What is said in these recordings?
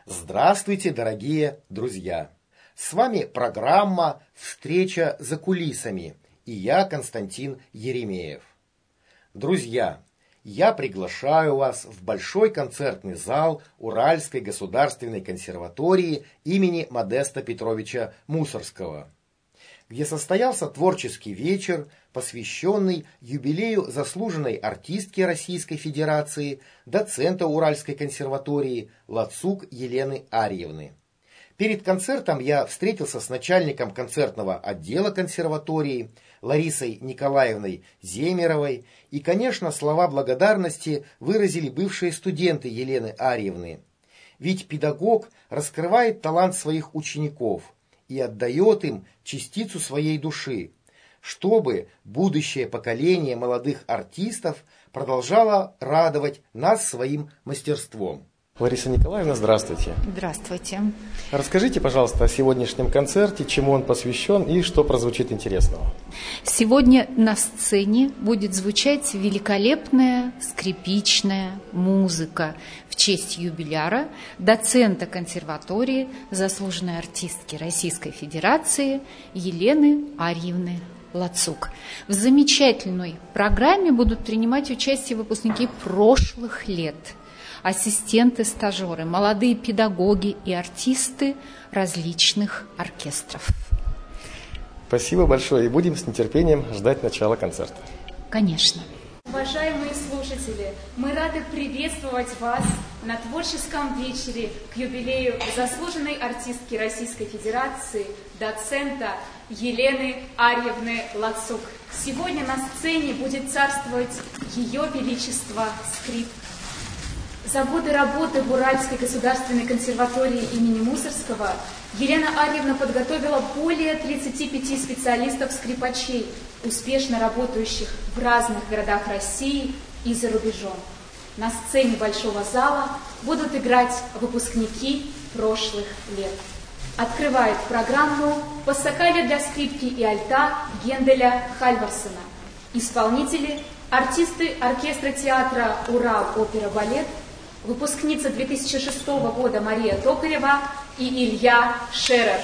Здравствуйте, дорогие друзья! С вами программа «Встреча за кулисами» и я, Константин Еремеев. Друзья, я приглашаю вас в Большой концертный зал Уральской государственной консерватории имени Модеста Петровича Мусоргского, где состоялся творческий вечер, посвященный юбилею заслуженной артистки Российской Федерации, доцента Уральской консерватории Лацук Елены Арьевны. Перед концертом я встретился с начальником концертного отдела консерватории Ларисой Николаевной Земеровой, и, конечно, слова благодарности выразили бывшие студенты Елены Арьевны. Ведь педагог раскрывает талант своих учеников и отдает им частицу своей души, чтобы будущее поколение молодых артистов продолжало радовать нас своим мастерством. Лариса Николаевна, здравствуйте. Здравствуйте. Расскажите, пожалуйста, о сегодняшнем концерте, чему он посвящен и что прозвучит интересного. Сегодня на сцене будет звучать великолепная скрипичная музыка в честь юбиляра, доцента консерватории, заслуженной артистки Российской Федерации Елены Арьевны Лацук. В замечательной программе будут принимать участие выпускники прошлых лет, ассистенты, стажеры, молодые педагоги и артисты различных оркестров. Спасибо большое, и будем с нетерпением ждать начала концерта. Конечно. Уважаемые слушатели, мы рады приветствовать вас на творческом вечере к юбилею заслуженной артистки Российской Федерации, доцента Елены Арьевны Лацук. Сегодня на сцене будет царствовать Ее Величество скрипка. За годы работы в Уральской государственной консерватории имени Мусоргского Елена Арьевна подготовила более 35 специалистов-скрипачей, успешно работающих в разных городах России и за рубежом. На сцене Большого зала будут играть выпускники прошлых лет. Открывает программу «Пассакалия для скрипки и альта» Генделя Хальварсона. Исполнители – артисты оркестра театра «Урал-опера-балет», выпускница 2006 года Мария Токарева и Илья Шерер.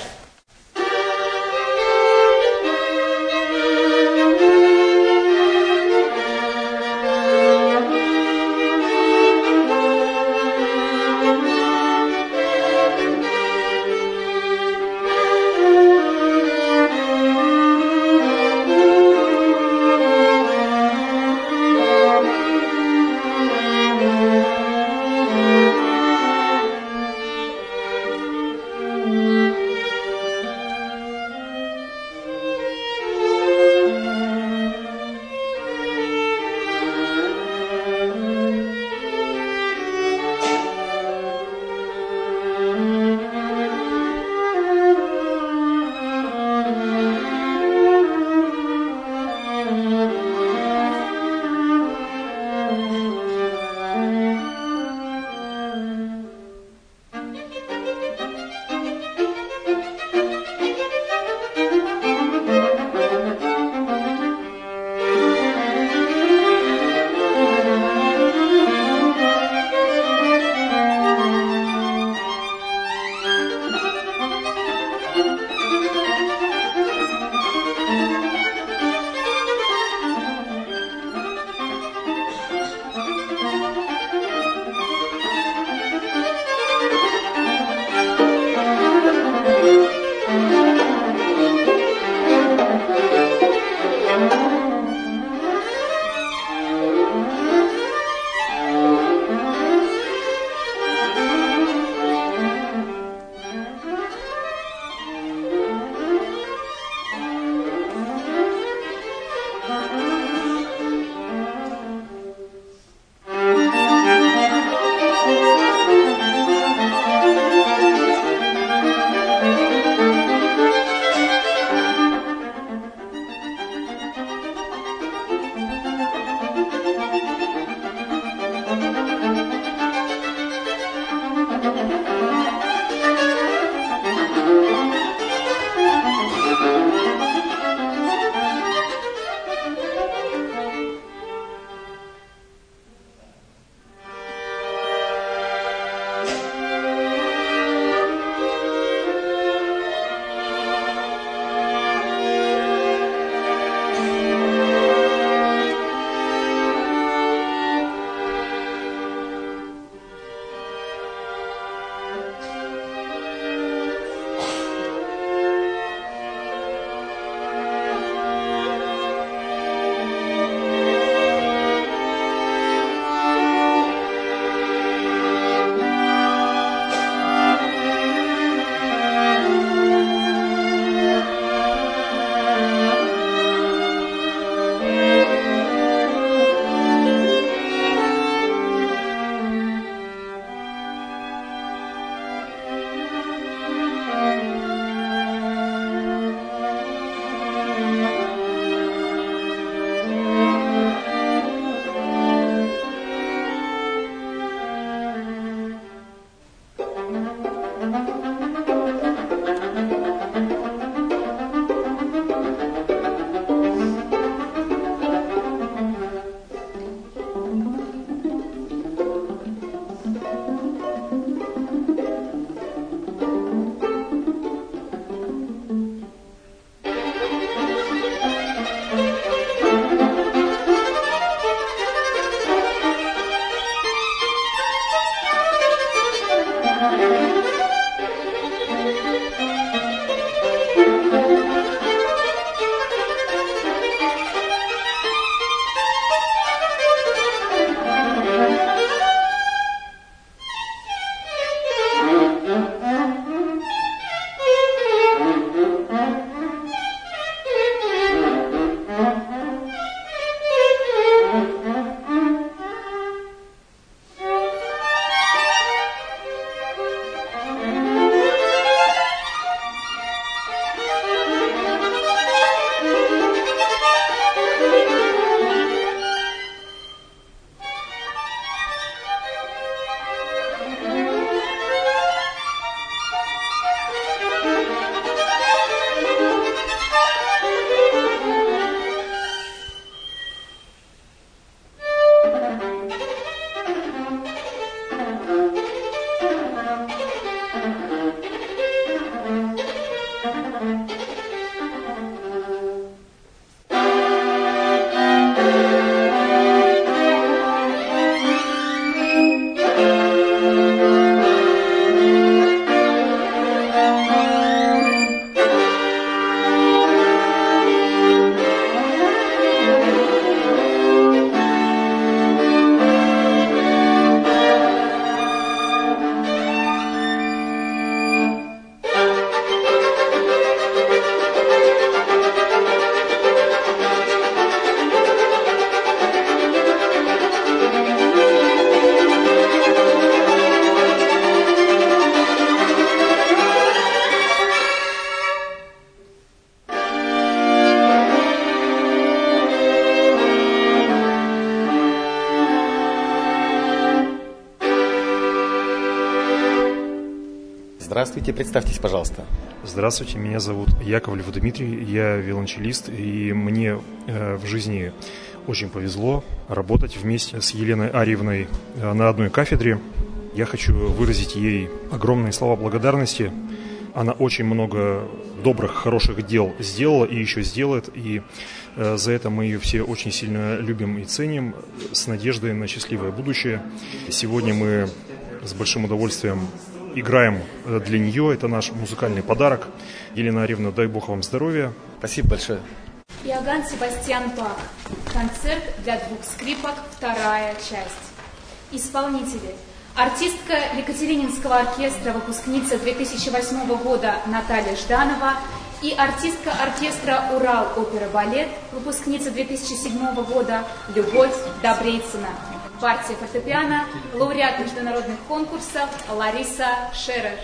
Здравствуйте, представьтесь, пожалуйста. Здравствуйте, меня зовут Яковлев Дмитрий, я виолончелист, и мне в жизни очень повезло работать вместе с Еленой Арьевной на одной кафедре. Я хочу выразить ей огромные слова благодарности. Она очень много добрых, хороших дел сделала и еще сделает, и за это мы ее все очень сильно любим и ценим, с надеждой на счастливое будущее. Сегодня мы с большим удовольствием играем для нее, это наш музыкальный подарок. Елена Арьевна, дай Бог вам здоровья. Спасибо большое. Иоганн Себастьян Бах. Концерт для 2 скрипок, 2-я часть. Исполнители. Артистка Екатерининского оркестра, выпускница 2008 года Наталья Жданова и артистка оркестра «Урал опера-балет», выпускница 2007 года Любовь Добрейцина. Партия фортепиано, лауреат международных конкурсов Лариса Шерер.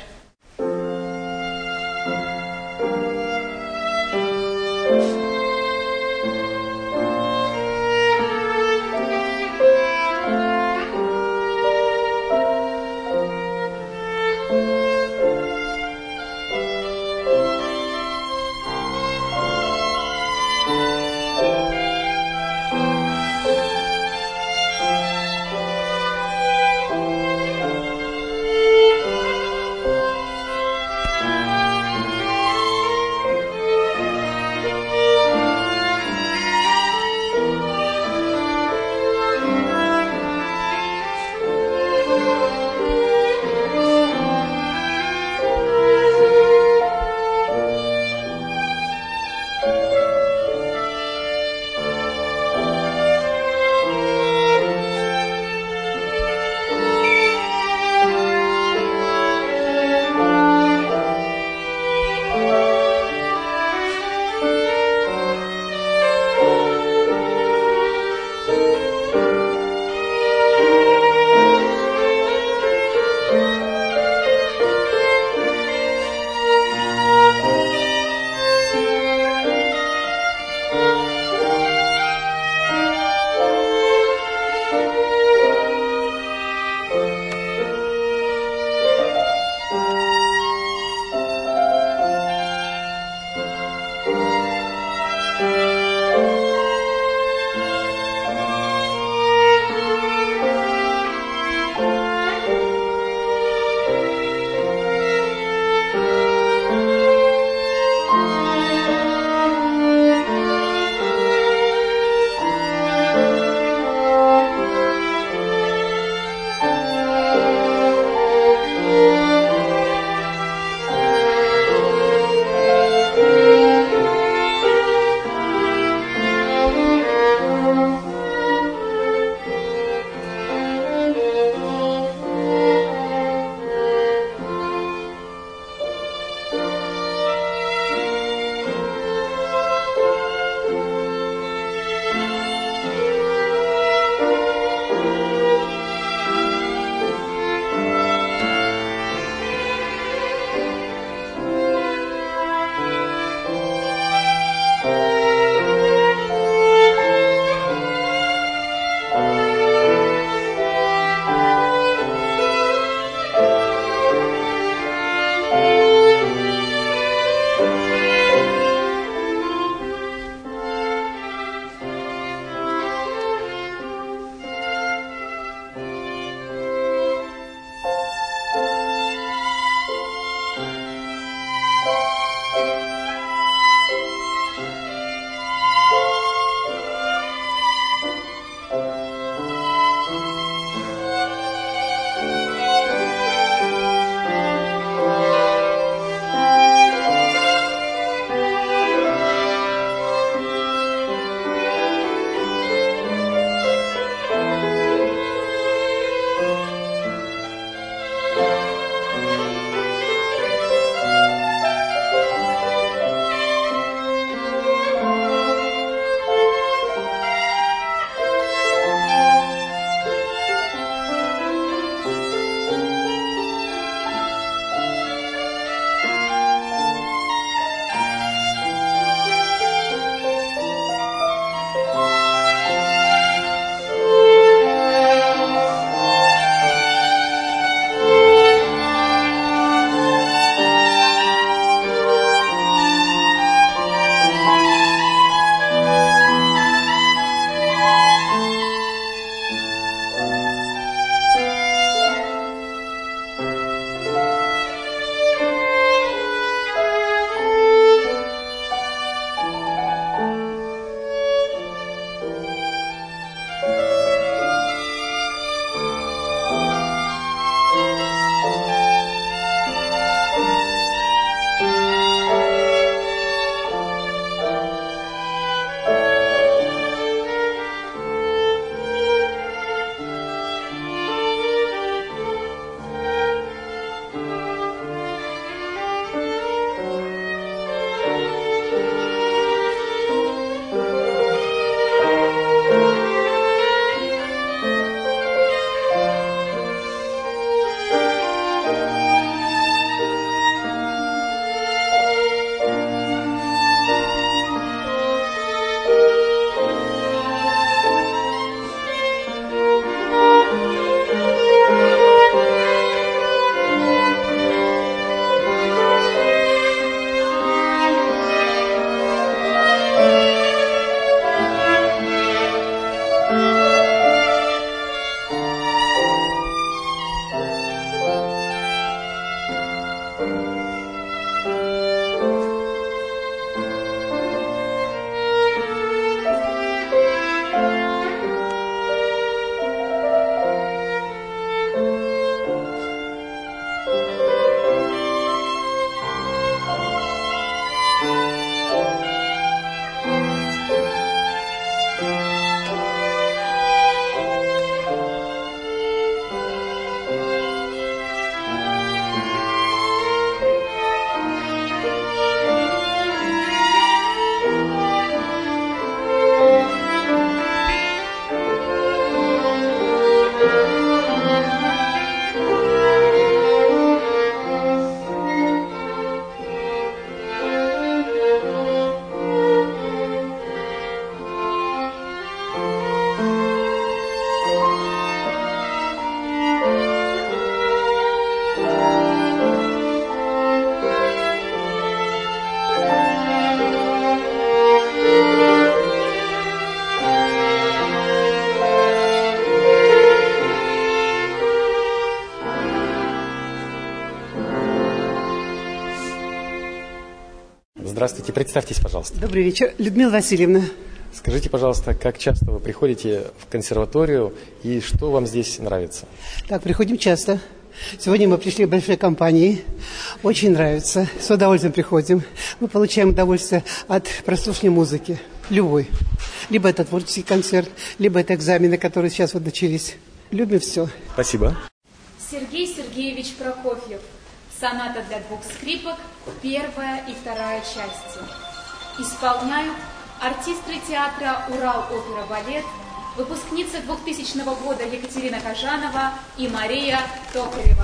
Здравствуйте, представьтесь, пожалуйста. Добрый вечер, Людмила Васильевна. Скажите, пожалуйста, как часто вы приходите в консерваторию и что вам здесь нравится? Так, приходим часто. Сегодня мы пришли в большой компании. Очень нравится. С удовольствием приходим. Мы получаем удовольствие от прослушивания музыки. Любой. Либо это творческий концерт, либо это экзамены, которые сейчас вот начались. Любим все. Спасибо. Сергей Сергеевич Прокофьев. Соната для 2 скрипок, 1 и 2 части. Исполняют артисты театра «Урал-опера-балет», выпускница 2000 года Екатерина Кожанова и Мария Токарева.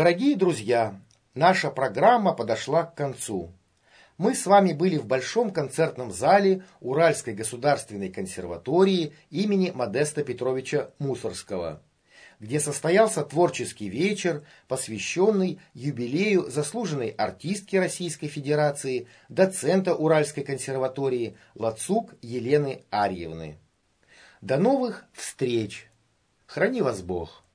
Дорогие друзья, наша программа подошла к концу. Мы с вами были в Большом концертном зале Уральской государственной консерватории имени Модеста Петровича Мусоргского, где состоялся творческий вечер, посвященный юбилею заслуженной артистки Российской Федерации, доцента Уральской консерватории Лацук Елены Арьевны. До новых встреч! Храни вас Бог!